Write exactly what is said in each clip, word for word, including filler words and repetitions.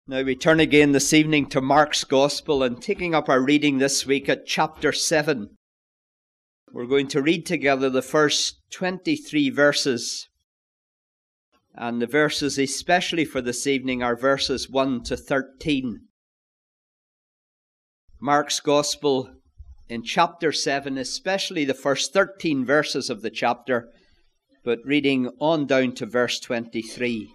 Now we turn again this evening to Mark's Gospel and taking up our reading this week at chapter seven. We're going to read together the first twenty-three verses. And the verses especially for this evening are verses one to thirteen. Mark's Gospel in chapter seven, especially the first thirteen verses of the chapter, but reading on down to verse twenty-three.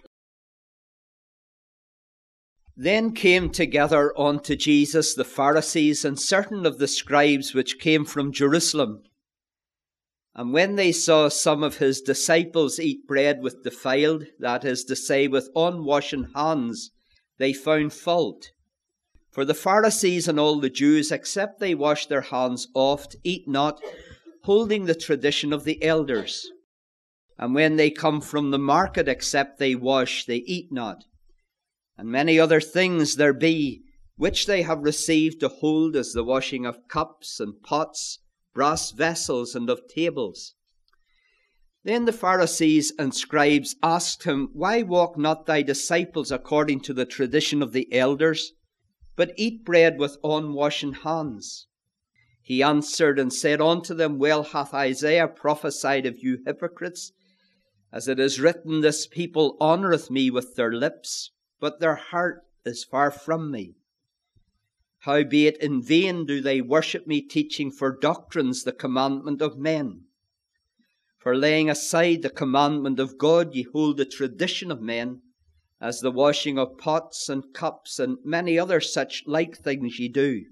Then came together unto Jesus the Pharisees and certain of the scribes which came from Jerusalem. And when they saw some of his disciples eat bread with defiled, that is to say, with unwashen hands, they found fault. For the Pharisees and all the Jews, except they wash their hands oft, eat not, holding the tradition of the elders. And when they come from the market, except they wash, they eat not. And many other things there be, which they have received to hold, as the washing of cups and pots, brass vessels, and of tables. Then the Pharisees and scribes asked him, Why walk not thy disciples according to the tradition of the elders, but eat bread with unwashen hands? He answered and said unto them, Well hath Isaiah prophesied of you hypocrites, as it is written, This people honoureth me with their lips, but their heart is far from me. Howbeit in vain do they worship me, teaching for doctrines the commandment of men. For laying aside the commandment of God, ye hold the tradition of men, as the washing of pots and cups, and many other such like things ye do.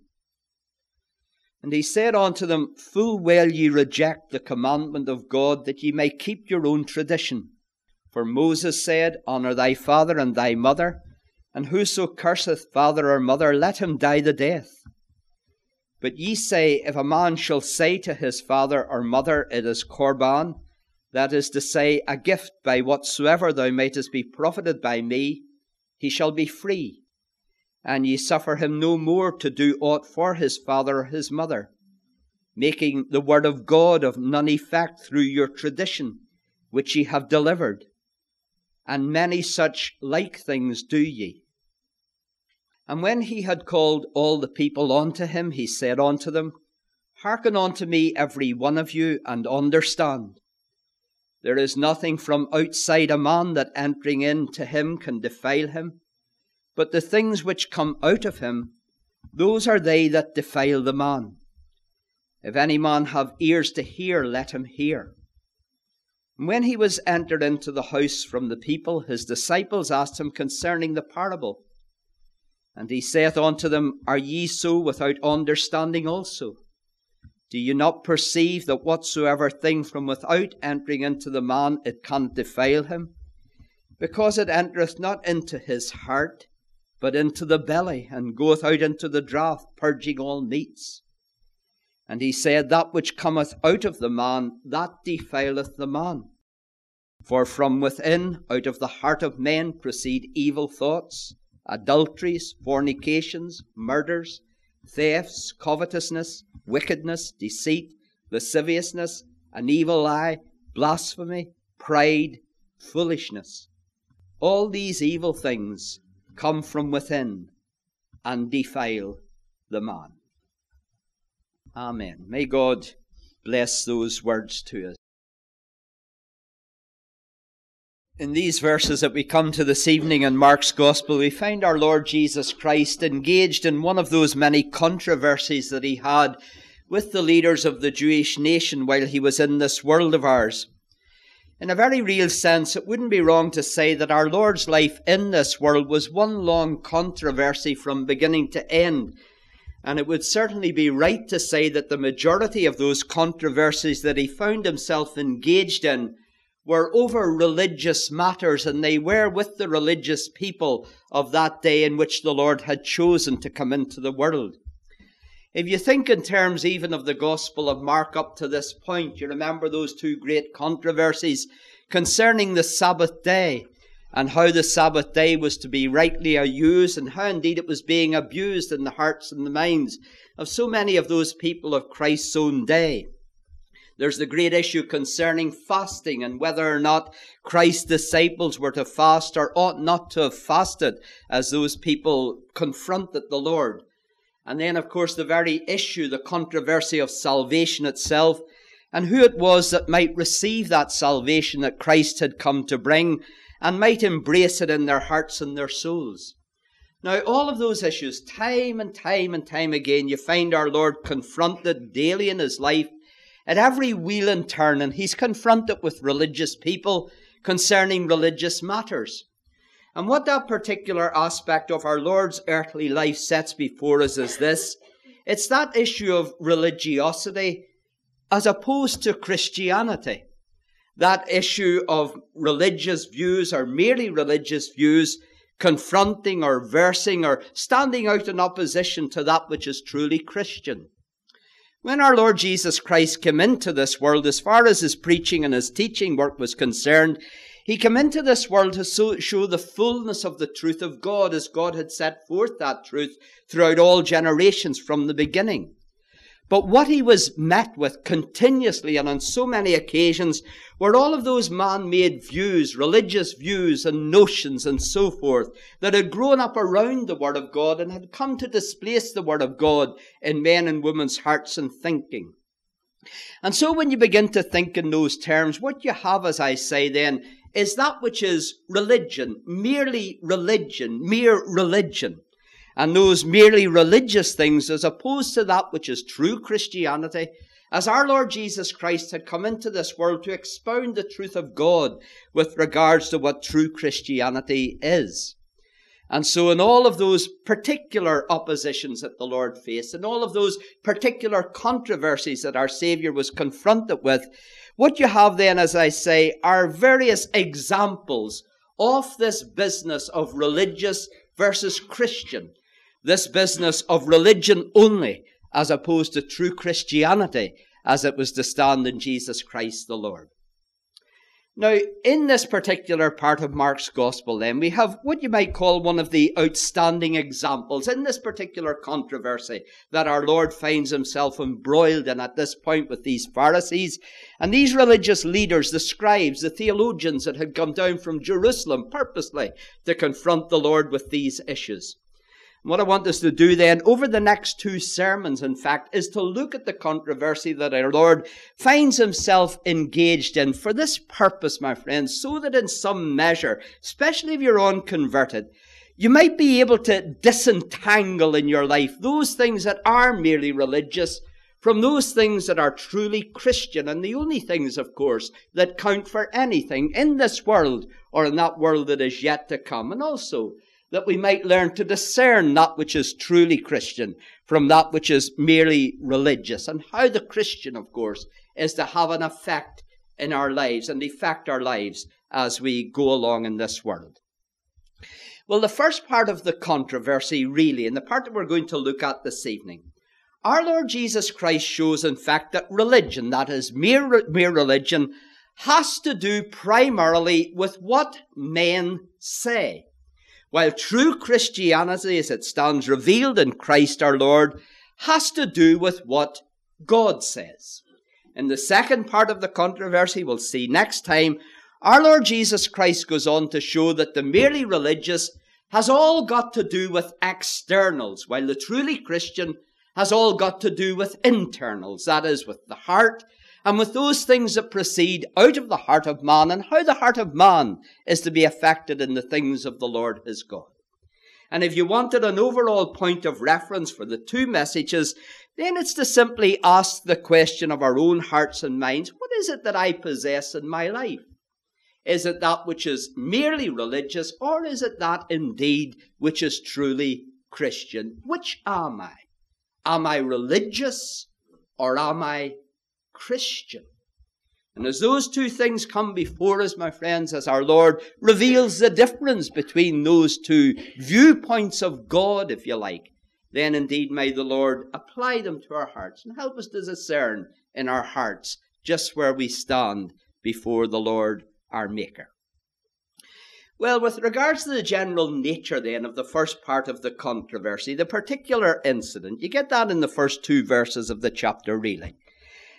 And he said unto them, Full well ye reject the commandment of God, that ye may keep your own tradition. For Moses said, Honour thy father and thy mother, and whoso curseth father or mother, let him die the death. But ye say, If a man shall say to his father or mother, It is Corban, that is to say, a gift by whatsoever thou maytest be profited by me, he shall be free. And ye suffer him no more to do aught for his father or his mother, making the word of God of none effect through your tradition, which ye have delivered. And many such like things do ye. And when he had called all the people unto him, he said unto them, Hearken unto me every one of you, and understand. There is nothing from outside a man that entering into him can defile him, but the things which come out of him, those are they that defile the man. If any man have ears to hear, let him hear. And when he was entered into the house from the people, his disciples asked him concerning the parable. And he saith unto them, Are ye so without understanding also? Do you not perceive that whatsoever thing from without entering into the man, it cannot defile him? Because it entereth not into his heart, but into the belly, and goeth out into the draught, purging all meats. And he said, That which cometh out of the man, that defileth the man. For from within, out of the heart of men, proceed evil thoughts, adulteries, fornications, murders, thefts, covetousness, wickedness, deceit, lasciviousness, an evil eye, blasphemy, pride, foolishness. All these evil things come from within and defile the man. Amen. May God bless those words to us. In these verses that we come to this evening in Mark's Gospel, we find our Lord Jesus Christ engaged in one of those many controversies that he had with the leaders of the Jewish nation while he was in this world of ours. In a very real sense, it wouldn't be wrong to say that our Lord's life in this world was one long controversy from beginning to end. And it would certainly be right to say that the majority of those controversies that he found himself engaged in were over religious matters, and they were with the religious people of that day in which the Lord had chosen to come into the world. If you think in terms even of the Gospel of Mark up to this point, you remember those two great controversies concerning the Sabbath day, and how the Sabbath day was to be rightly used, and how indeed it was being abused in the hearts and the minds of so many of those people of Christ's own day. There's the great issue concerning fasting and whether or not Christ's disciples were to fast or ought not to have fasted as those people confronted the Lord. And then, of course, the very issue, the controversy of salvation itself, and who it was that might receive that salvation that Christ had come to bring and might embrace it in their hearts and their souls. Now, all of those issues, time and time and time again, you find our Lord confronted daily in his life at every wheel and turn, and he's confronted with religious people concerning religious matters. And what that particular aspect of our Lord's earthly life sets before us is this. It's that issue of religiosity as opposed to Christianity. That issue of religious views or merely religious views confronting or versing or standing out in opposition to that which is truly Christian. When our Lord Jesus Christ came into this world, as far as his preaching and his teaching work was concerned, he came into this world to show the fullness of the truth of God as God had set forth that truth throughout all generations from the beginning. But what he was met with continuously and on so many occasions were all of those man-made views, religious views and notions and so forth that had grown up around the Word of God and had come to displace the Word of God in men and women's hearts and thinking. And so when you begin to think in those terms, what you have, as I say then, is that which is religion, merely religion, mere religion. And those merely religious things as opposed to that which is true Christianity, as our Lord Jesus Christ had come into this world to expound the truth of God with regards to what true Christianity is. And so in all of those particular oppositions that the Lord faced, and all of those particular controversies that our Saviour was confronted with, what you have then, as I say, are various examples of this business of religious versus Christian. This business of religion only, as opposed to true Christianity, as it was to stand in Jesus Christ the Lord. Now, in this particular part of Mark's Gospel, then, we have what you might call one of the outstanding examples in this particular controversy that our Lord finds himself embroiled in at this point with these Pharisees and these religious leaders, the scribes, the theologians that had come down from Jerusalem purposely to confront the Lord with these issues. What I want us to do then, over the next two sermons, in fact, is to look at the controversy that our Lord finds himself engaged in for this purpose, my friends, so that in some measure, especially if you're unconverted, you might be able to disentangle in your life those things that are merely religious from those things that are truly Christian, and the only things, of course, that count for anything in this world or in that world that is yet to come, and also that we might learn to discern that which is truly Christian from that which is merely religious, and how the Christian, of course, is to have an effect in our lives and affect our lives as we go along in this world. Well, the first part of the controversy, really, and the part that we're going to look at this evening, our Lord Jesus Christ shows, in fact, that religion, that is mere, mere religion, has to do primarily with what men say, while true Christianity, as it stands revealed in Christ our Lord, has to do with what God says. In the second part of the controversy, we'll see next time, our Lord Jesus Christ goes on to show that the merely religious has all got to do with externals, while the truly Christian has all got to do with internals, that is, with the heart, and with those things that proceed out of the heart of man, and how the heart of man is to be affected in the things of the Lord his God. And if you wanted an overall point of reference for the two messages, then it's to simply ask the question of our own hearts and minds, what is it that I possess in my life? Is it that which is merely religious, or is it that indeed which is truly Christian? Which am I? Am I religious, or am I Christian? And as those two things come before us, my friends, as our Lord reveals the difference between those two viewpoints of God, if you like, then indeed may the Lord apply them to our hearts and help us to discern in our hearts just where we stand before the Lord our Maker. Well, with regards to the general nature then of the first part of the controversy, the particular incident, you get that in the first two verses of the chapter really.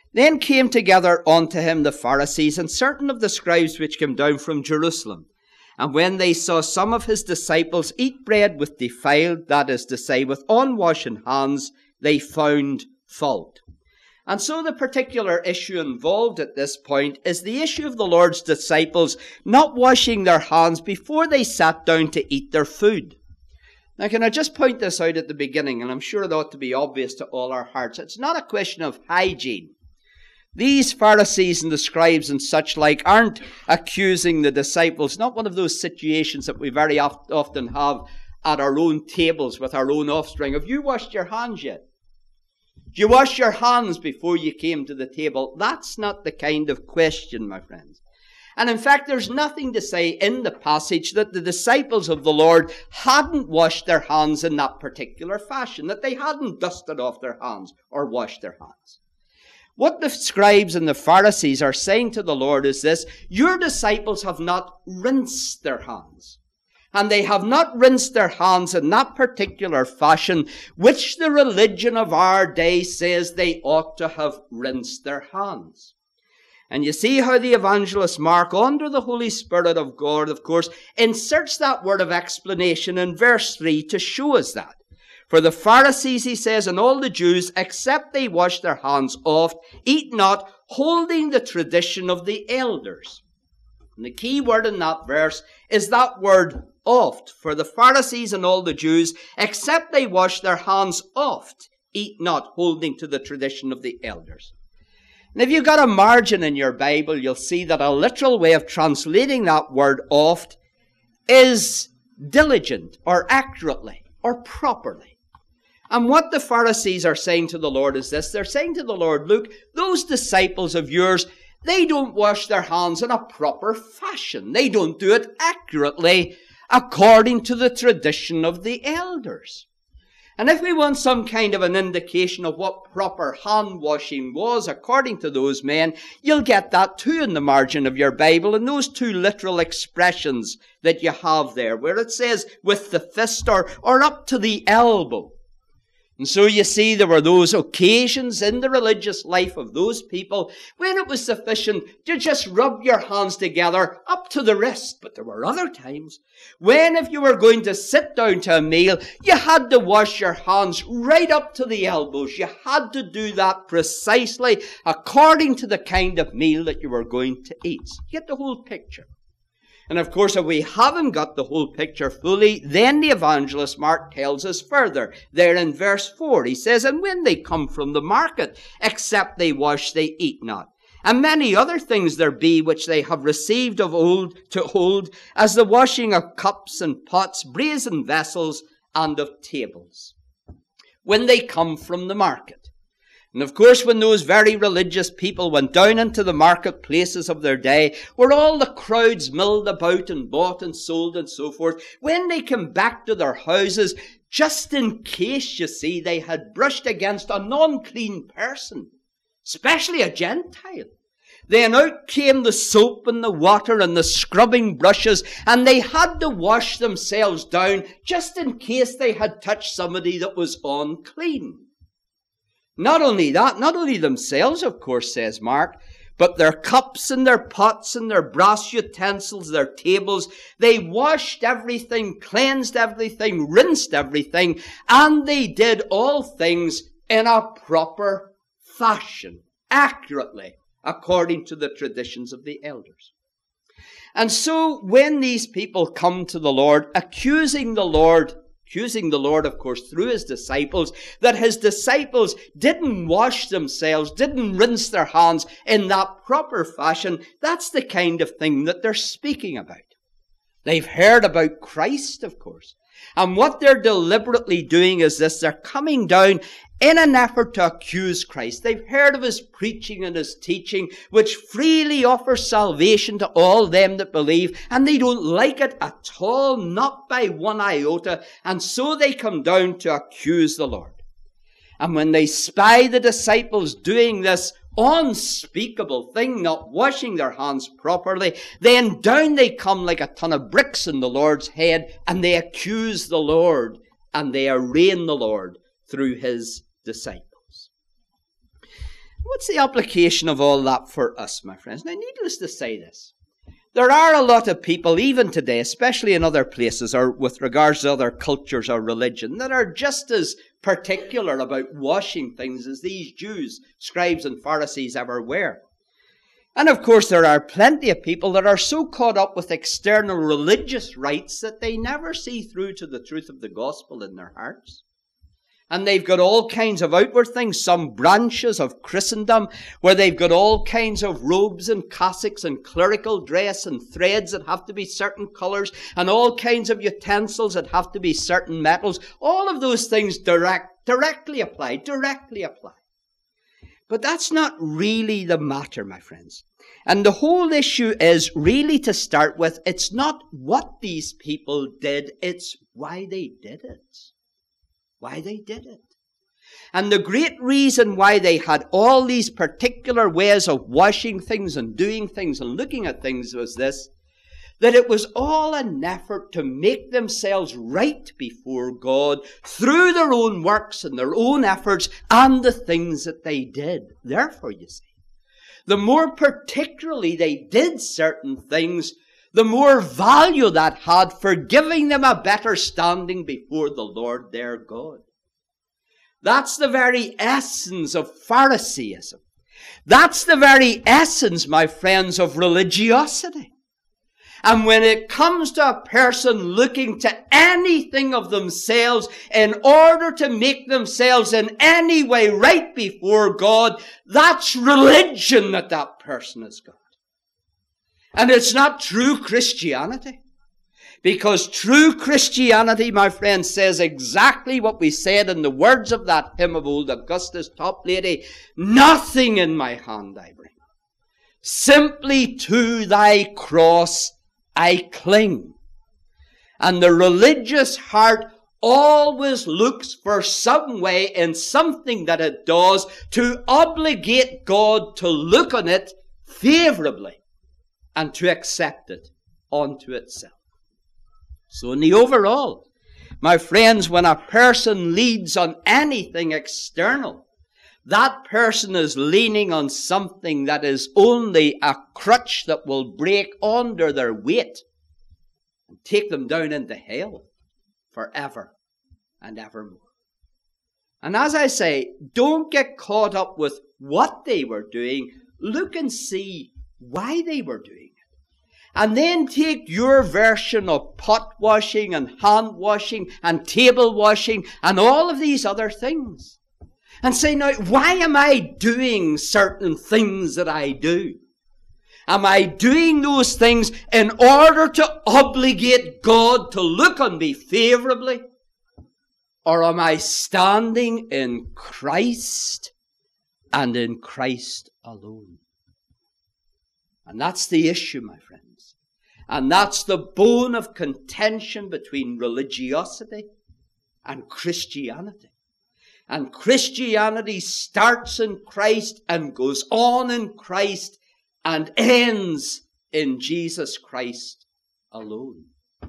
Then came together unto him the Pharisees and certain of the scribes which came down from Jerusalem. And when they saw some of his disciples eat bread with defiled, that is to say, with unwashen hands, they found fault. And so the particular issue involved at this point is the issue of the Lord's disciples not washing their hands before they sat down to eat their food. Now, can I just point this out at the beginning, and I'm sure it ought to be obvious to all our hearts. It's not a question of hygiene. These Pharisees and the scribes and such like aren't accusing the disciples, not one of those situations that we very oft, often have at our own tables with our own offspring. Have you washed your hands yet? Did you wash your hands before you came to the table? That's not the kind of question, my friends. And in fact, there's nothing to say in the passage that the disciples of the Lord hadn't washed their hands in that particular fashion, that they hadn't dusted off their hands or washed their hands. What the scribes and the Pharisees are saying to the Lord is this: your disciples have not rinsed their hands. And they have not rinsed their hands in that particular fashion which the religion of our day says they ought to have rinsed their hands. And you see how the evangelist Mark, under the Holy Spirit of God, of course, inserts that word of explanation in verse three to show us that. For the Pharisees, he says, and all the Jews, except they wash their hands oft, eat not, holding the tradition of the elders. And the key word in that verse is that word oft. For the Pharisees and all the Jews, except they wash their hands oft, eat not, holding to the tradition of the elders. And if you've got a margin in your Bible, you'll see that a literal way of translating that word oft is diligent, or accurately, or properly. And what the Pharisees are saying to the Lord is this. They're saying to the Lord, look, those disciples of yours, they don't wash their hands in a proper fashion. They don't do it accurately according to the tradition of the elders. And if we want some kind of an indication of what proper hand washing was according to those men, you'll get that too in the margin of your Bible, in those two literal expressions that you have there, where it says with the fist or, or up to the elbow. And so you see, there were those occasions in the religious life of those people when it was sufficient to just rub your hands together up to the wrist. But there were other times when, if you were going to sit down to a meal, you had to wash your hands right up to the elbows. You had to do that precisely according to the kind of meal that you were going to eat. You get the whole picture. And of course, if we haven't got the whole picture fully, then the evangelist Mark tells us further. There in verse four, he says, and when they come from the market, except they wash, they eat not. And many other things there be which they have received of old to hold, as the washing of cups and pots, brazen vessels, and of tables. When they come from the market. And of course, when those very religious people went down into the marketplaces of their day, where all the crowds milled about and bought and sold and so forth, when they came back to their houses, just in case, you see, they had brushed against an unclean person, especially a Gentile, then out came the soap and the water and the scrubbing brushes, and they had to wash themselves down just in case they had touched somebody that was unclean. Not only that, not only themselves, of course, says Mark, but their cups and their pots and their brass utensils, their tables, they washed everything, cleansed everything, rinsed everything, and they did all things in a proper fashion, accurately, according to the traditions of the elders. And so when these people come to the Lord, accusing the Lord Accusing the Lord, of course, through his disciples, that his disciples didn't wash themselves, didn't rinse their hands in that proper fashion, that's the kind of thing that they're speaking about. They've heard about Christ, of course. And what they're deliberately doing is this: they're coming down in an effort to accuse Christ. They've heard of his preaching and his teaching, which freely offers salvation to all them that believe, and they don't like it at all, not by one iota, and so they come down to accuse the Lord. And when they spy the disciples doing this unspeakable thing, not washing their hands properly, then down they come like a ton of bricks in the Lord's head, and they accuse the Lord, and they arraign the Lord through his disciples. What's the application of all that for us, my friends? Now, needless to say this, there are a lot of people, even today, especially in other places or with regards to other cultures or religion, that are just as particular about washing things as these Jews, scribes and Pharisees ever were. And of course, there are plenty of people that are so caught up with external religious rites that they never see through to the truth of the gospel in their hearts. And they've got all kinds of outward things, some branches of Christendom, where they've got all kinds of robes and cassocks and clerical dress and threads that have to be certain colours and all kinds of utensils that have to be certain metals. All of those things direct, directly apply, directly apply. But that's not really the matter, my friends. And the whole issue is really, to start with, it's not what these people did, it's why they did it. Why they did it. And the great reason why they had all these particular ways of washing things and doing things and looking at things was this, that it was all an effort to make themselves right before God through their own works and their own efforts and the things that they did. Therefore, you see, the more particularly they did certain things, the more value that had for giving them a better standing before the Lord their God. That's the very essence of Phariseeism. That's the very essence, my friends, of religiosity. And when it comes to a person looking to anything of themselves in order to make themselves in any way right before God, that's religion that that person has got. And it's not true Christianity. Because true Christianity, my friend, says exactly what we said in the words of that hymn of old Augustus Toplady, nothing in my hand I bring. Simply to thy cross I cling. And the religious heart always looks for some way in something that it does to obligate God to look on it favorably and to accept it unto itself. So in the overall, my friends, when a person leads on anything external, that person is leaning on something that is only a crutch that will break under their weight and take them down into hell forever and evermore. And as I say, don't get caught up with what they were doing. Look and see why they were doing it. And then take your version of pot washing and hand washing and table washing and all of these other things. And say, now, why am I doing certain things that I do? Am I doing those things in order to obligate God to look on me favorably? Or am I standing in Christ and in Christ alone? And that's the issue, my friends. And that's the bone of contention between religiosity and Christianity. And Christianity starts in Christ and goes on in Christ and ends in Jesus Christ alone.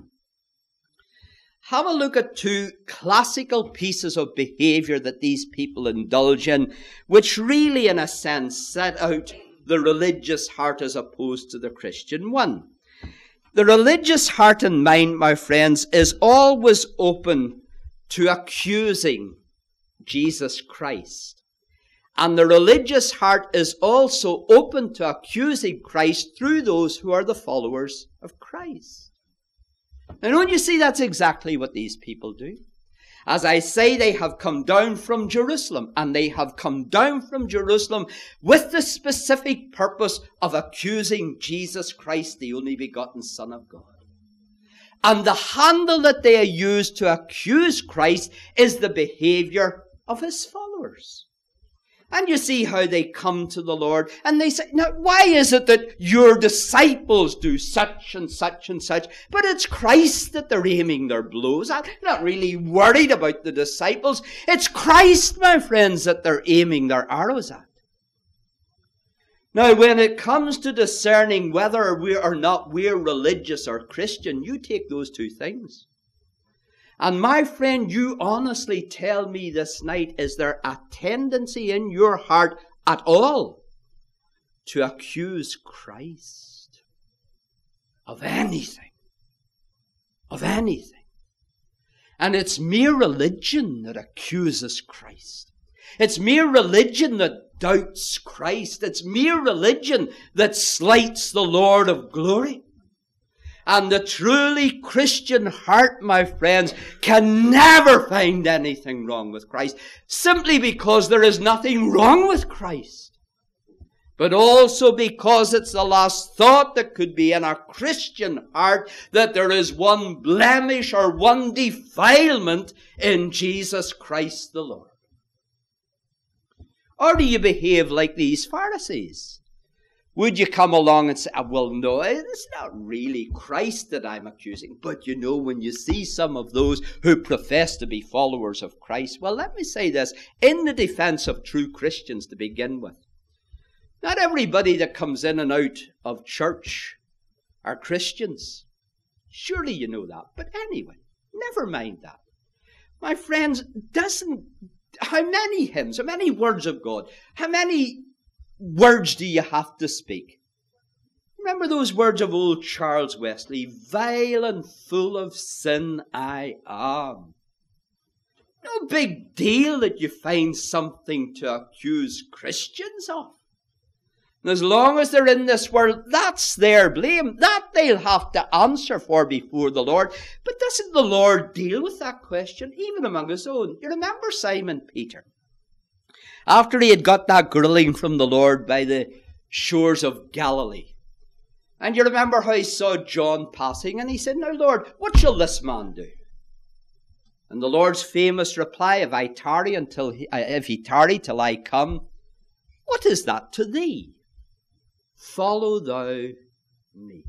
Have a look at two classical pieces of behavior that these people indulge in, which really, in a sense, set out the religious heart as opposed to the Christian one. The religious heart and mind, my friends, is always open to accusing Jesus Christ. And the religious heart is also open to accusing Christ through those who are the followers of Christ. Now, don't you see that's exactly what these people do? As I say, they have come down from Jerusalem, and they have come down from Jerusalem with the specific purpose of accusing Jesus Christ, the only begotten Son of God. And the handle that they use to accuse Christ is the behavior of his followers. And you see how they come to the Lord and they say, now, why is it that your disciples do such and such and such, but it's Christ that they're aiming their blows at? They're not really worried about the disciples. It's Christ, my friends, that they're aiming their arrows at. Now, when it comes to discerning whether we or not we're religious or Christian, you take those two things. And my friend, you honestly tell me this night, is there a tendency in your heart at all to accuse Christ of anything, of anything. And it's mere religion that accuses Christ. It's mere religion that doubts Christ. It's mere religion that slights the Lord of glory. And the truly Christian heart, my friends, can never find anything wrong with Christ, simply because there is nothing wrong with Christ, but also because it's the last thought that could be in a Christian heart that there is one blemish or one defilement in Jesus Christ the Lord. Or do you behave like these Pharisees? Would you come along and say, well, no, it's not really Christ that I'm accusing. But you know, when you see some of those who profess to be followers of Christ, well, let me say this, in the defense of true Christians to begin with. Not everybody that comes in and out of church are Christians. Surely you know that. But anyway, never mind that. My friends, doesn't, how many hymns, how many words of God, how many words do you have to speak? Remember those words of old Charles Wesley, vile and full of sin I am. No big deal that you find something to accuse Christians of. And as long as they're in this world, that's their blame. That they'll have to answer for before the Lord. But doesn't the Lord deal with that question, even among his own? You remember Simon Peter? After he had got that grilling from the Lord by the shores of Galilee. And you remember how he saw John passing, and he said, now, Lord, what shall this man do? And the Lord's famous reply, if I tarry until he, uh, if he tarry till I come, what is that to thee? Follow thou me.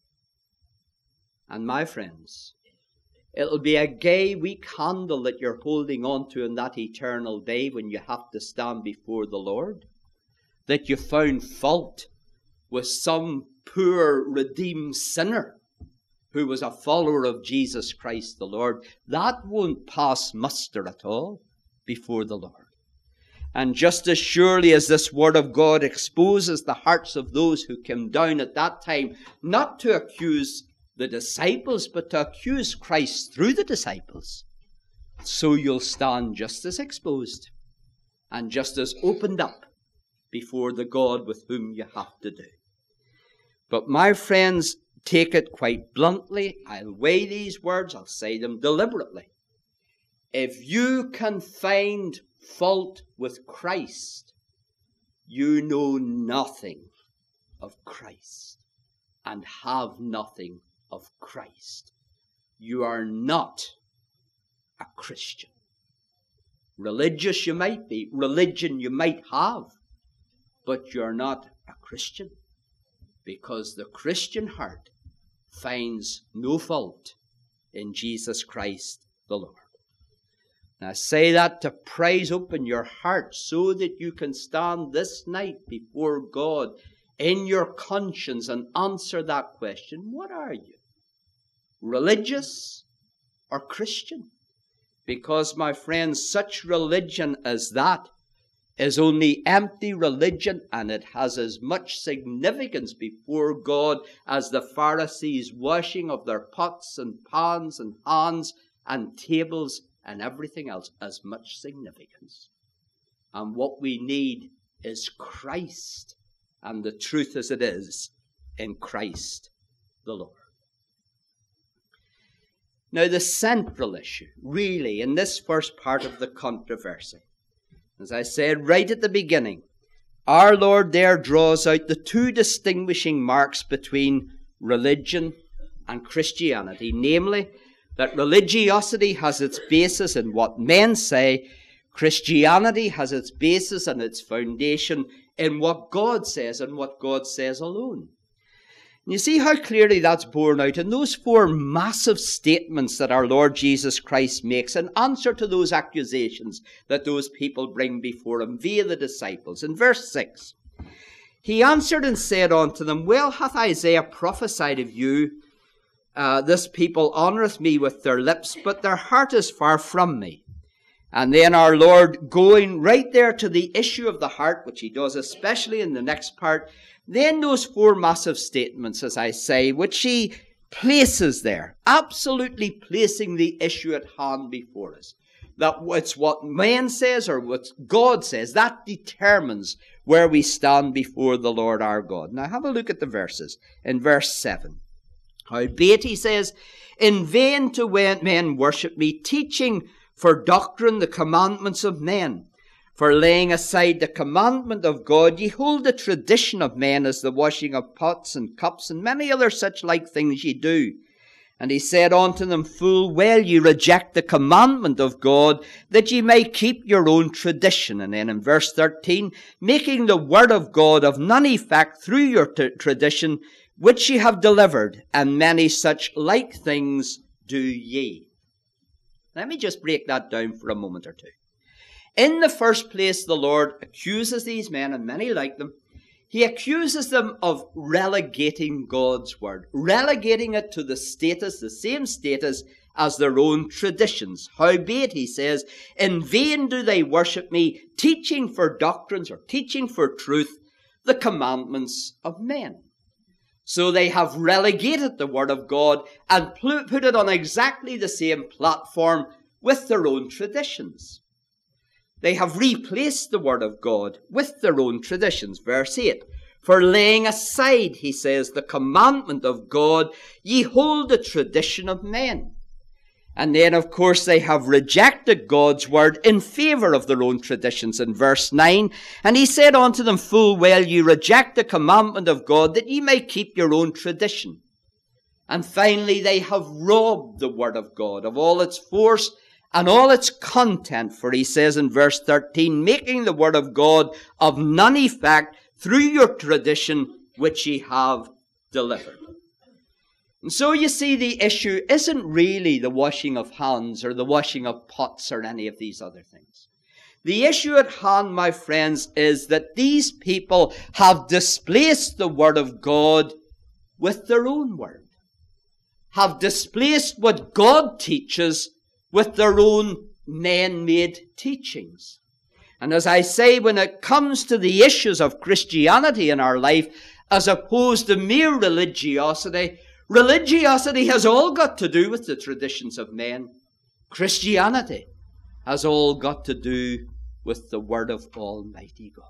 And my friends, it'll be a gay, weak handle that you're holding on to in that eternal day when you have to stand before the Lord, that you found fault with some poor redeemed sinner who was a follower of Jesus Christ the Lord. That won't pass muster at all before the Lord. And just as surely as this word of God exposes the hearts of those who came down at that time, not to accuse the disciples, but to accuse Christ through the disciples, so you'll stand just as exposed and just as opened up before the God with whom you have to do. But my friends, take it quite bluntly. I'll weigh these words. I'll say them deliberately. If you can find fault with Christ, you know nothing of Christ and have nothing of Christ. You are not a Christian. Religious you might be, religion you might have, but you're not a Christian, because the Christian heart finds no fault in Jesus Christ the Lord. And I say that to prise open your heart so that you can stand this night before God in your conscience and answer that question. What are you? Religious or Christian? Because, my friends, such religion as that is only empty religion, and it has as much significance before God as the Pharisees' washing of their pots and pans and hands and tables and everything else, as much significance. And what we need is Christ, and the truth as it is in Christ the Lord. Now, the central issue, really, in this first part of the controversy, as I said right at the beginning, our Lord there draws out the two distinguishing marks between religion and Christianity, namely, that religiosity has its basis in what men say, Christianity has its basis and its foundation in what God says and what God says alone. And you see how clearly that's borne out in those four massive statements that our Lord Jesus Christ makes in answer to those accusations that those people bring before him via the disciples. In verse six, he answered and said unto them, well hath Isaiah prophesied of you, Uh, this people honoureth me with their lips, but their heart is far from me. And then our Lord, going right there to the issue of the heart, which he does especially in the next part, then those four massive statements, as I say, which he places there, absolutely placing the issue at hand before us. That it's what man says or what God says, that determines where we stand before the Lord our God. Now have a look at the verses. In verse seven, howbeit, he says, in vain do men worship me, teaching for doctrine the commandments of men. For laying aside the commandment of God, ye hold the tradition of men, as the washing of pots and cups, and many other such like things ye do. And he said unto them, full well ye reject the commandment of God, that ye may keep your own tradition. And then in verse thirteen, making the word of God of none effect through your t- tradition, which ye have delivered, and many such like things do ye. Let me just break that down for a moment or two. In the first place, the Lord accuses these men, and many like them. He accuses them of relegating God's word, relegating it to the status, the same status as their own traditions. Howbeit, he says, in vain do they worship me, teaching for doctrines or teaching for truth the commandments of men. So they have relegated the word of God and put it on exactly the same platform with their own traditions. They have replaced the word of God with their own traditions. Verse eight, for laying aside, he says, the commandment of God, ye hold the tradition of men. And then, of course, they have rejected God's word in favor of their own traditions. In verse nine, and he said unto them, full well ye reject the commandment of God, that ye may keep your own tradition. And finally, they have robbed the word of God of all its force and all its content. For he says in verse thirteen, making the word of God of none effect through your tradition, which ye have delivered. And so you see, the issue isn't really the washing of hands or the washing of pots or any of these other things. The issue at hand, my friends, is that these people have displaced the word of God with their own word, have displaced what God teaches with their own man-made teachings. And as I say, when it comes to the issues of Christianity in our life, as opposed to mere religiosity, religiosity has all got to do with the traditions of men. Christianity has all got to do with the word of Almighty God.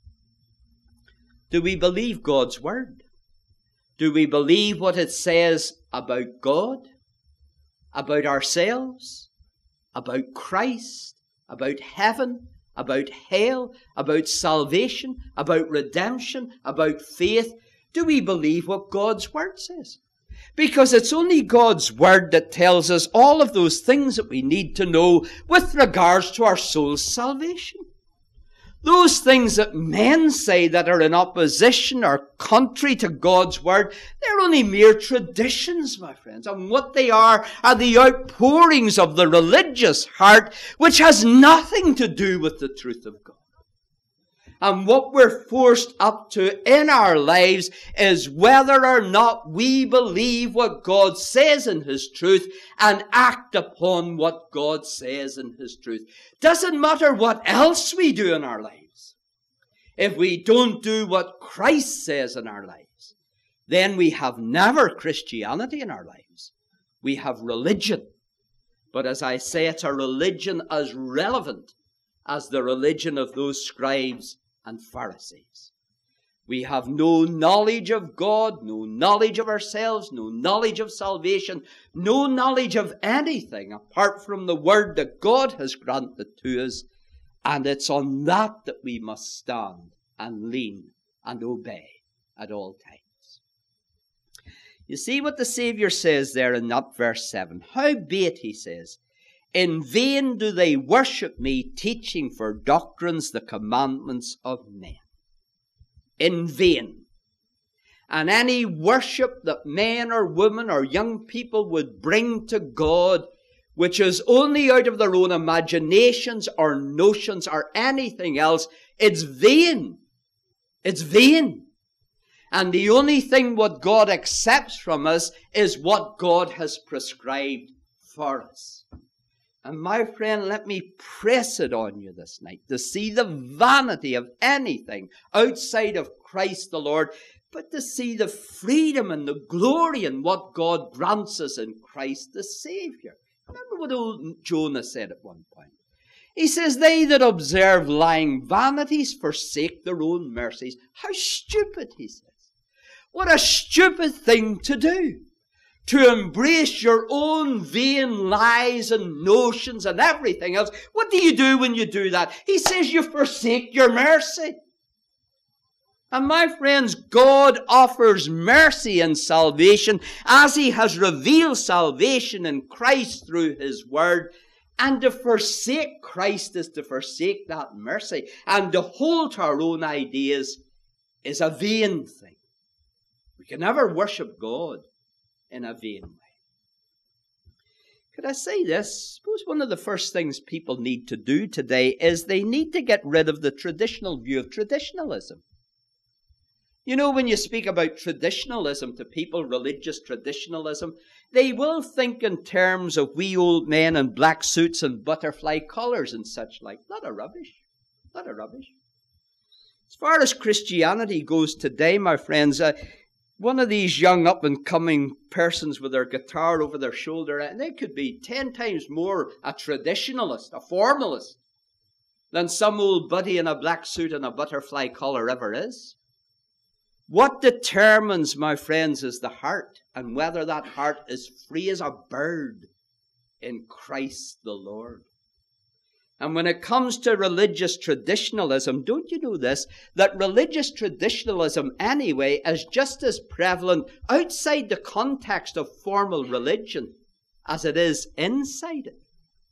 Do we believe God's word? Do we believe what it says about God, about ourselves, about Christ, about heaven, about hell, about salvation, about redemption, about faith? Do we believe what God's word says? Because it's only God's word that tells us all of those things that we need to know with regards to our soul's salvation. Those things that men say that are in opposition or contrary to God's word, they're only mere traditions, my friends. And what they are are the outpourings of the religious heart, which has nothing to do with the truth of God. And what we're forced up to in our lives is whether or not we believe what God says in His truth and act upon what God says in His truth. Doesn't matter what else we do in our lives. If we don't do what Christ says in our lives, then we have never Christianity in our lives. We have religion. But as I say, it's a religion as relevant as the religion of those scribes and Pharisees. We have no knowledge of God, no knowledge of ourselves, no knowledge of salvation, no knowledge of anything apart from the word that God has granted to us. And it's on that that we must stand and lean and obey at all times. You see what the Savior says there in that verse seven. Howbeit, he says, in vain do they worship me, teaching for doctrines the commandments of men. In vain. And any worship that men or women or young people would bring to God, which is only out of their own imaginations or notions or anything else, it's vain. It's vain. And the only thing what God accepts from us is what God has prescribed for us. And my friend, let me press it on you this night to see the vanity of anything outside of Christ the Lord, but to see the freedom and the glory in what God grants us in Christ the Savior. Remember what old Jonah said at one point. He says, they that observe lying vanities forsake their own mercies. How stupid, he says. What a stupid thing to do. To embrace your own vain lies and notions and everything else. What do you do when you do that? He says you forsake your mercy. And my friends, God offers mercy and salvation as he has revealed salvation in Christ through his word. And to forsake Christ is to forsake that mercy. And to hold to our own ideas is a vain thing. We can never worship God in a vain way. Could I say this? I suppose one of the first things people need to do today is they need to get rid of the traditional view of traditionalism. You know, when you speak about traditionalism to people, religious traditionalism, they will think in terms of wee old men in black suits and butterfly collars and such like. Lot of rubbish. Lot of rubbish. As far as Christianity goes today, my friends, uh, one of these young up-and-coming persons with their guitar over their shoulder, and they could be ten times more a traditionalist, a formalist, than some old buddy in a black suit and a butterfly collar ever is. What determines, my friends, is the heart, and whether that heart is free as a bird in Christ the Lord. And when it comes to religious traditionalism, don't you know this, that religious traditionalism anyway is just as prevalent outside the context of formal religion as it is inside it.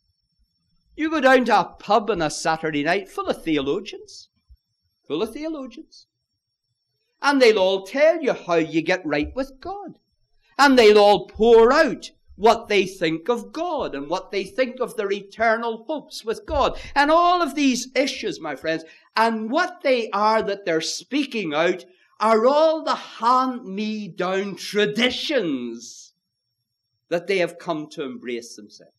You go down to a pub on a Saturday night full of theologians, full of theologians. And they'll all tell you how you get right with God. And they'll all pour out what they think of God and what they think of their eternal hopes with God. And all of these issues, my friends, and what they are that they're speaking out are all the hand-me-down traditions that they have come to embrace themselves.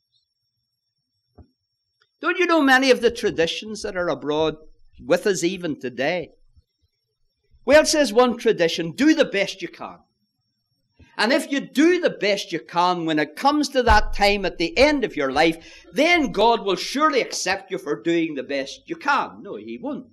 Don't you know many of the traditions that are abroad with us even today? Well, says one tradition, do the best you can. And if you do the best you can, when it comes to that time at the end of your life, then God will surely accept you for doing the best you can. No, he won't.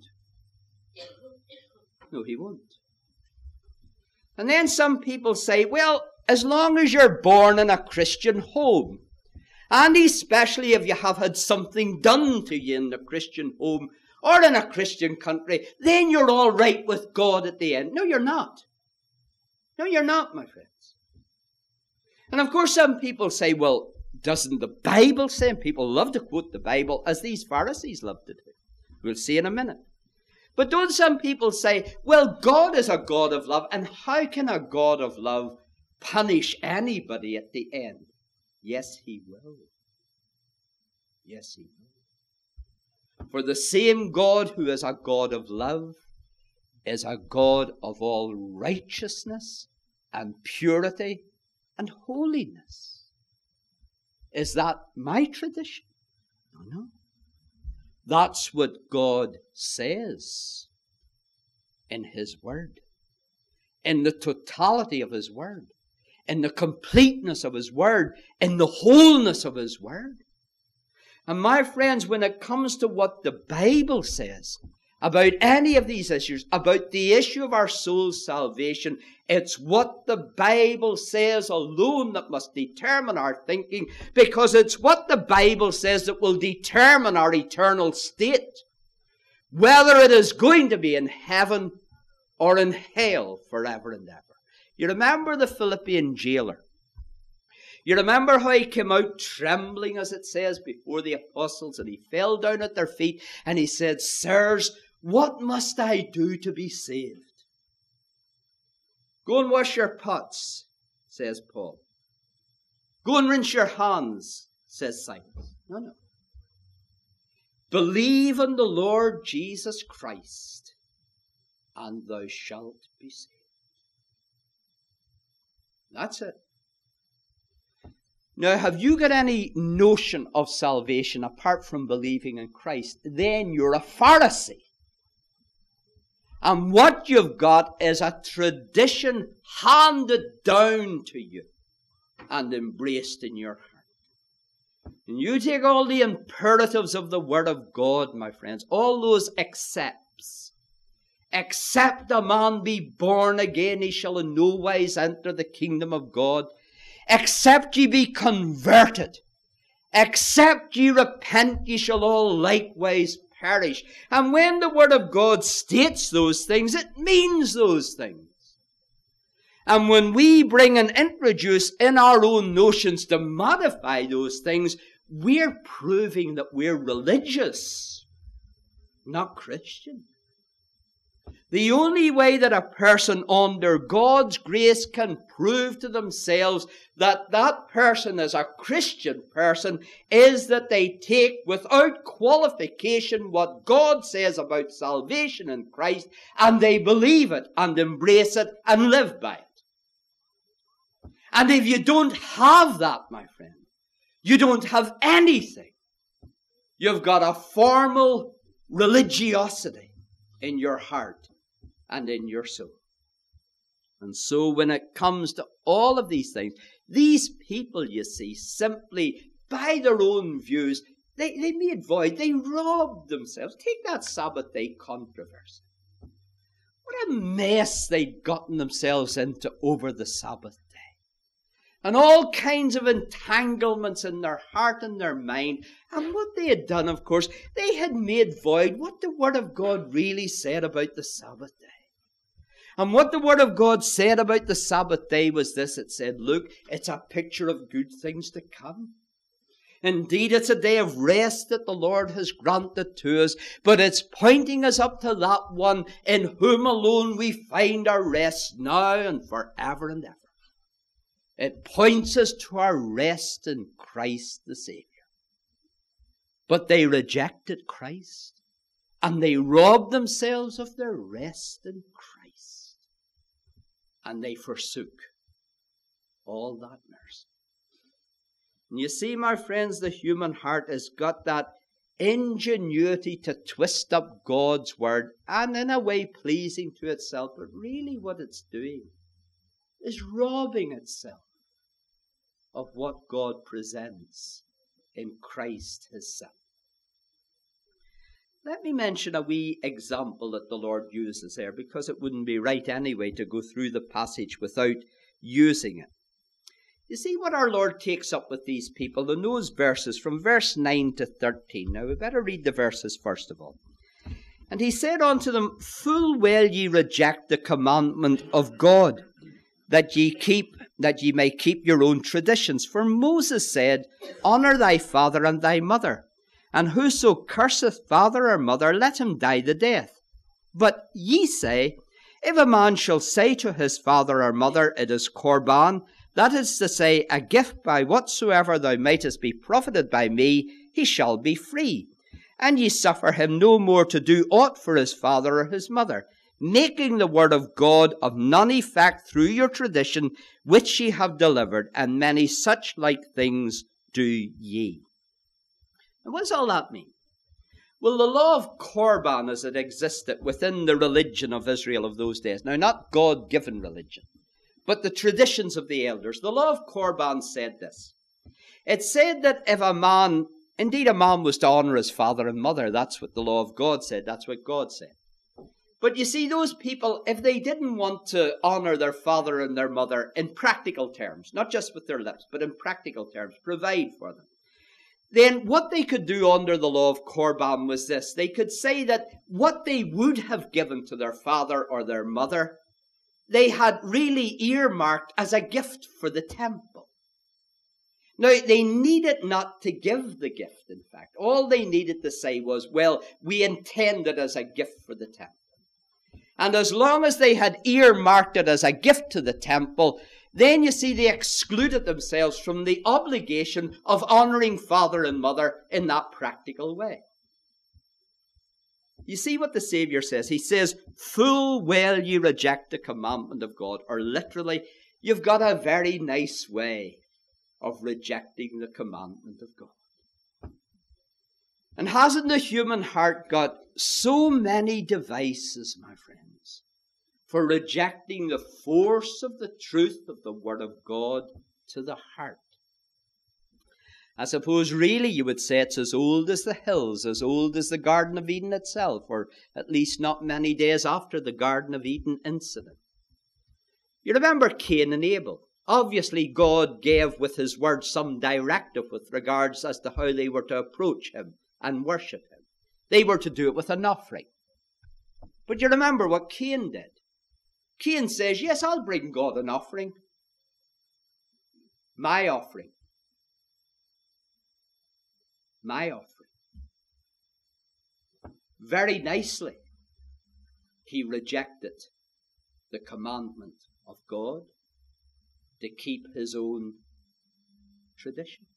No, he won't. And then some people say, well, as long as you're born in a Christian home, and especially if you have had something done to you in the Christian home or in a Christian country, then you're all right with God at the end. No, you're not. No, you're not, my friends. And of course, some people say, well, doesn't the Bible say? And people love to quote the Bible, as these Pharisees love to do. We'll see in a minute. But don't some people say, well, God is a God of love, and how can a God of love punish anybody at the end? Yes, he will. Yes, he will. For the same God who is a God of love is a God of all righteousness and purity and holiness. Is that my tradition? No, no. That's what God says in his word, in the totality of his word, in the completeness of his word, in the wholeness of his word. And my friends, when it comes to what the Bible says about any of these issues, about the issue of our soul's salvation, it's what the Bible says alone that must determine our thinking, because it's what the Bible says that will determine our eternal state, whether it is going to be in heaven or in hell forever and ever. You remember the Philippian jailer. You remember how he came out trembling, as it says, before the apostles, and he fell down at their feet and he said, sirs, what must I do to be saved? Go and wash your pots, says Paul. Go and rinse your hands, says Silas. No, no. Believe in the Lord Jesus Christ, and thou shalt be saved. That's it. Now, have you got any notion of salvation apart from believing in Christ? Then you're a Pharisee. And what you've got is a tradition handed down to you and embraced in your heart. And you take all the imperatives of the Word of God, my friends, all those accepts. Except a man be born again, he shall in no wise enter the kingdom of God. Except ye be converted, except ye repent, ye shall all likewise perish. And when the Word of God states those things, it means those things. And when we bring and introduce in our own notions to modify those things, we're proving that we're religious, not Christian. The only way that a person under God's grace can prove to themselves that that person is a Christian person is that they take without qualification what God says about salvation in Christ, and they believe it and embrace it and live by it. And if you don't have that, my friend, you don't have anything. You've got a formal religiosity in your heart and in your soul. And so when it comes to all of these things, these people, you see, simply by their own views, they, they made void, they robbed themselves. Take that Sabbath day controversy. What a mess they'd gotten themselves into over the Sabbath day. And all kinds of entanglements in their heart and their mind. And what they had done, of course, they had made void what the Word of God really said about the Sabbath day. And what the Word of God said about the Sabbath day was this. It said, look, it's a picture of good things to come. Indeed, it's a day of rest that the Lord has granted to us, but it's pointing us up to that one in whom alone we find our rest now and forever and ever. It points us to our rest in Christ the Savior. But they rejected Christ, and they robbed themselves of their rest in Christ. And they forsook all that mercy. And you see, my friends, the human heart has got that ingenuity to twist up God's word, and in a way pleasing to itself, but really what it's doing is robbing itself of what God presents in Christ his Son. Let me mention a wee example that the Lord uses there, because it wouldn't be right anyway to go through the passage without using it. You see what our Lord takes up with these people in those verses from verse nine to thirteen. Now we better read the verses first of all. And he said unto them, full well ye reject the commandment of God, that ye keep, that ye may keep your own traditions. For Moses said, honour thy father and thy mother, and whoso curseth father or mother, let him die the death. But ye say, if a man shall say to his father or mother, it is Korban, that is to say, a gift by whatsoever thou mightest be profited by me, he shall be free. And ye suffer him no more to do aught for his father or his mother, making the word of God of none effect through your tradition, which ye have delivered, and many such like things do ye. And what does all that mean? Well, the law of Korban as it existed within the religion of Israel of those days, now not God-given religion, but the traditions of the elders, the law of Korban said this. It said that if a man, indeed a man was to honour his father and mother, that's what the law of God said, that's what God said. But you see, those people, if they didn't want to honour their father and their mother in practical terms, not just with their lips, but in practical terms, provide for them, then what they could do under the law of Korban was this. They could say that what they would have given to their father or their mother, they had really earmarked as a gift for the temple. Now, they needed not to give the gift, in fact. All they needed to say was, well, we intend it as a gift for the temple. And as long as they had earmarked it as a gift to the temple, then you see they excluded themselves from the obligation of honouring father and mother in that practical way. You see what the Saviour says? He says, full well ye reject the commandment of God. Or literally, you've got a very nice way of rejecting the commandment of God. And hasn't the human heart got so many devices, my friends, for rejecting the force of the truth of the Word of God to the heart? I suppose really you would say it's as old as the hills, as old as the Garden of Eden itself, or at least not many days after the Garden of Eden incident. You remember Cain and Abel. Obviously, God gave with his word some directive with regards as to how they were to approach him and worship him. They were to do it with an offering. But you remember what Cain did. Cain says, yes, I'll bring God an offering. My offering. My offering. Very nicely, he rejected the commandment of God to keep his own tradition.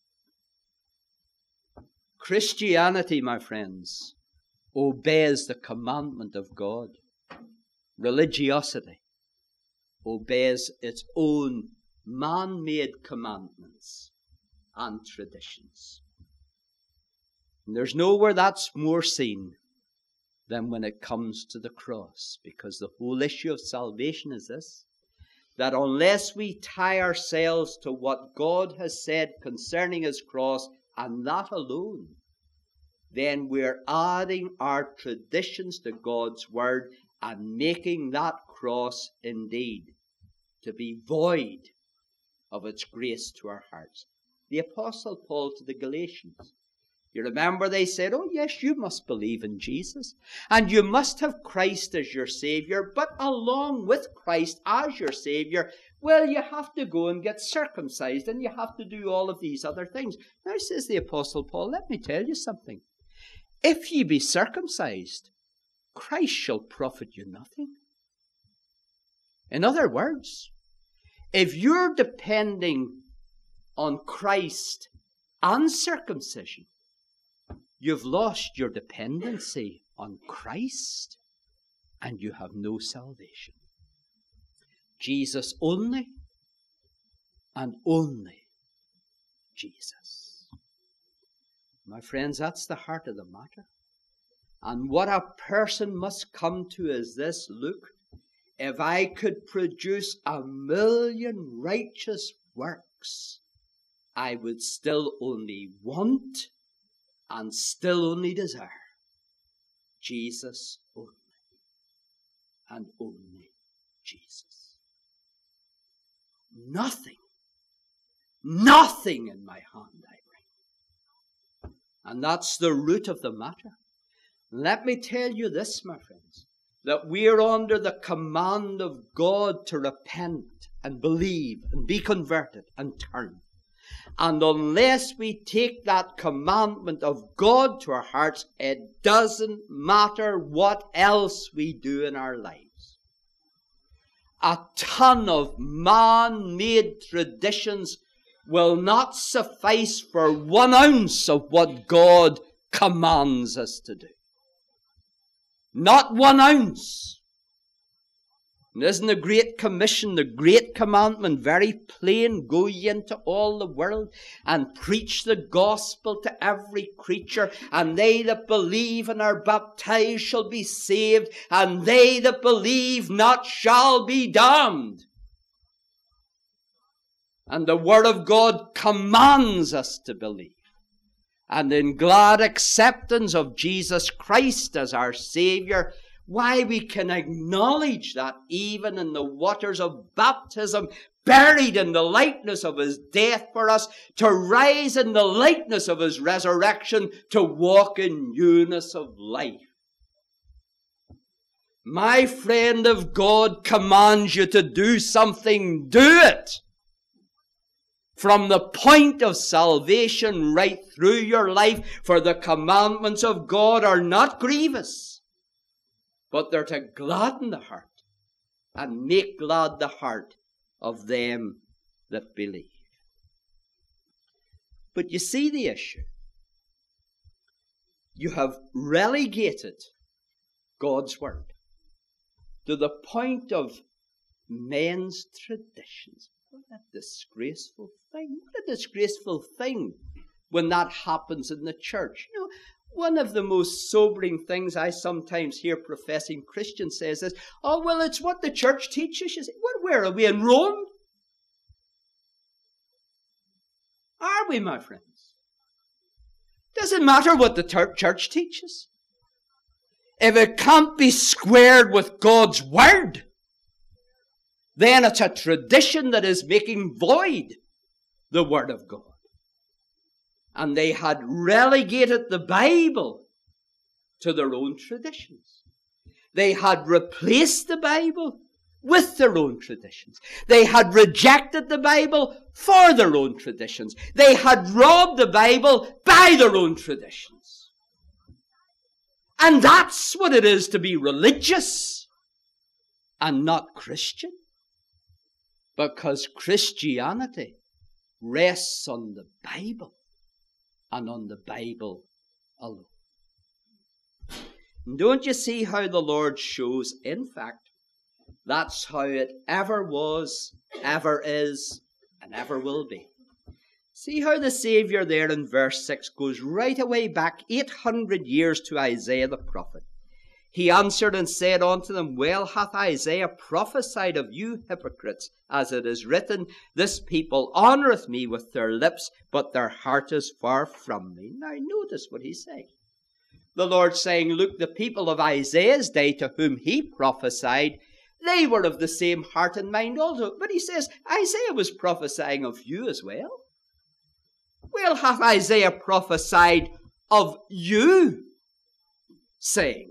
Christianity, my friends, obeys the commandment of God. Religiosity obeys its own man-made commandments and traditions. And there's nowhere that's more seen than when it comes to the cross, because the whole issue of salvation is this, that unless we tie ourselves to what God has said concerning his cross, and that alone, then we're adding our traditions to God's word and making that cross indeed to be void of its grace to our hearts. The Apostle Paul to the Galatians, you remember they said, oh yes, you must believe in Jesus, and you must have Christ as your Savior, but along with Christ as your Savior, well, you have to go and get circumcised, and you have to do all of these other things. Now, says the Apostle Paul, let me tell you something. If ye be circumcised, Christ shall profit you nothing. In other words, if you're depending on Christ and circumcision, you've lost your dependency on Christ, and you have no salvation. Jesus only, and only Jesus. My friends, that's the heart of the matter. And what a person must come to is this: look, if I could produce a million righteous works, I would still only want and still only desire Jesus only, and only Jesus. Nothing, nothing in my hand I bring. And that's the root of the matter. Let me tell you this, my friends, that we're under the command of God to repent and believe and be converted and turn. And unless we take that commandment of God to our hearts, it doesn't matter what else we do in our lives. A ton of man-made traditions will not suffice for one ounce of what God commands us to do. Not one ounce. And isn't the Great Commission, the Great Commandment, very plain? Go ye into all the world and preach the gospel to every creature, and they that believe and are baptized shall be saved, and they that believe not shall be damned. And the Word of God commands us to believe. And in glad acceptance of Jesus Christ as our Savior, why we can acknowledge that even in the waters of baptism, buried in the likeness of his death for us, to rise in the likeness of his resurrection, to walk in newness of life. My friend, if God commands you to do something, do it. From the point of salvation right through your life, for the commandments of God are not grievous, but they're to gladden the heart and make glad the heart of them that believe. But you see the issue. You have relegated God's word to the point of men's traditions. What a disgraceful thing. What a disgraceful thing when that happens in the church. You know, one of the most sobering things I sometimes hear professing Christians says is, oh, well, it's what the church teaches. You say, well, where are we, in Rome? Are we, my friends? Doesn't matter what the ter- church teaches. If it can't be squared with God's word, then it's a tradition that is making void the word of God. And they had relegated the Bible to their own traditions. They had replaced the Bible with their own traditions. They had rejected the Bible for their own traditions. They had robbed the Bible by their own traditions. And that's what it is to be religious and not Christian. Because Christianity rests on the Bible and on the Bible alone. And don't you see how the Lord shows, in fact, that's how it ever was, ever is, and ever will be. See how the Saviour there in verse six goes right away back eight hundred years to Isaiah the prophet. He answered and said unto them, well hath Isaiah prophesied of you hypocrites, as it is written, this people honoureth me with their lips, but their heart is far from me. Now notice what he's saying. The Lord's saying, look, the people of Isaiah's day to whom he prophesied, they were of the same heart and mind also. But he says, Isaiah was prophesying of you as well. Well hath Isaiah prophesied of you, saying.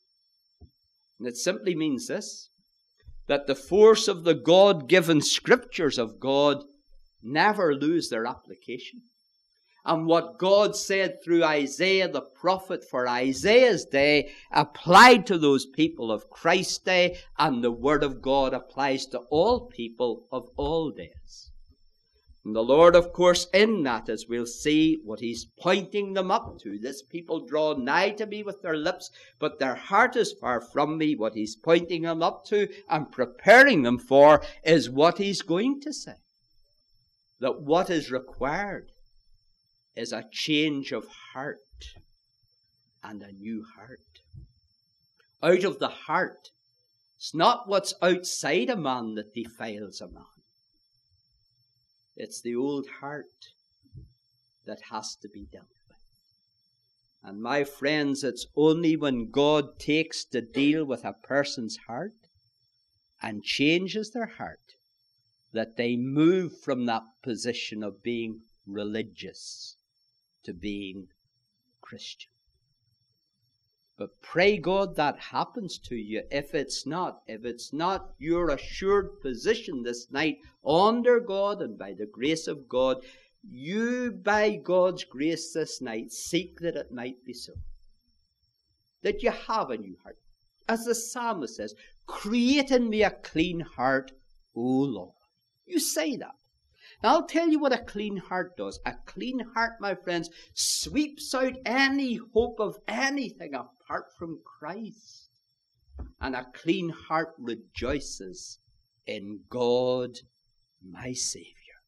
And it simply means this, that the force of the God-given scriptures of God never lose their application. And what God said through Isaiah the prophet for Isaiah's day applied to those people of Christ's day, and the word of God applies to all people of all days. And the Lord, of course, in that, as we'll see, what he's pointing them up to. This people draw nigh to me with their lips, but their heart is far from me. What he's pointing them up to and preparing them for is what he's going to say. That what is required is a change of heart and a new heart. Out of the heart. It's not what's outside a man that defiles a man. It's the old heart that has to be dealt with. And my friends, it's only when God takes to deal with a person's heart and changes their heart that they move from that position of being religious to being Christian. But pray God that happens to you. If it's not, if it's not your assured position this night under God and by the grace of God, you by God's grace this night seek that it might be so. That you have a new heart. As the psalmist says, create in me a clean heart, O Lord. You say that. I'll tell you what a clean heart does. A clean heart, my friends, sweeps out any hope of anything apart from Christ. And a clean heart rejoices in God, my Saviour.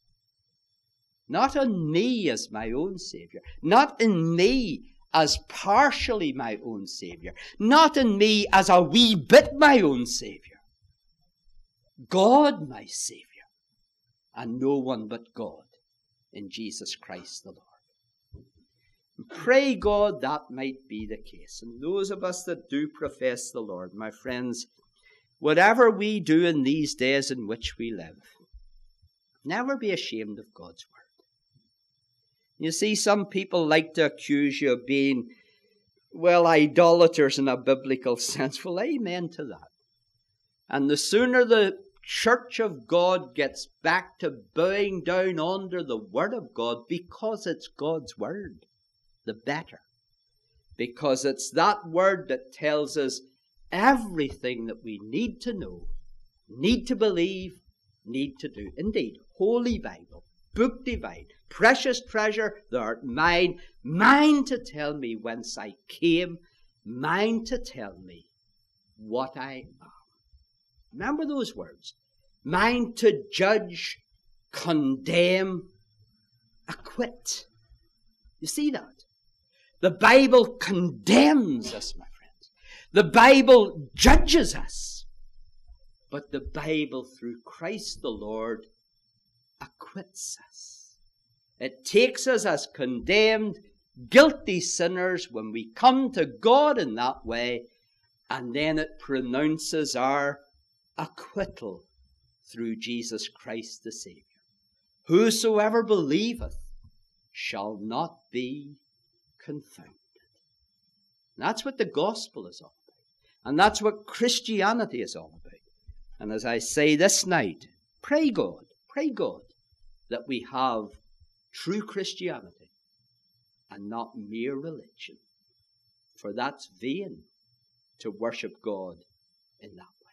Not in me as my own Saviour. Not in me as partially my own Saviour. Not in me as a wee bit my own Saviour. God, my Saviour. And no one but God in Jesus Christ the Lord. And pray God that might be the case. And those of us that do profess the Lord, my friends, whatever we do in these days in which we live, never be ashamed of God's word. You see, some people like to accuse you of being, well, idolaters in a biblical sense. Well, amen to that. And the sooner the Church of God gets back to bowing down under the Word of God, because it's God's Word, the better. Because it's that Word that tells us everything that we need to know, need to believe, need to do. Indeed, Holy Bible, book divine, precious treasure, thou art mine, mine to tell me whence I came, mine to tell me what I am. Remember those words. Mine to judge condemn, acquit. You see that? The Bible condemns us, my friends. The Bible judges us. But the Bible, through Christ the Lord, acquits us. It takes us as condemned, guilty sinners when we come to God in that way, and then it pronounces our acquittal through Jesus Christ the Saviour. Whosoever believeth shall not be confounded. That's what the gospel is all about. And that's what Christianity is all about. And as I say this night, pray God, pray God that we have true Christianity and not mere religion. For that's vain to worship God in that way.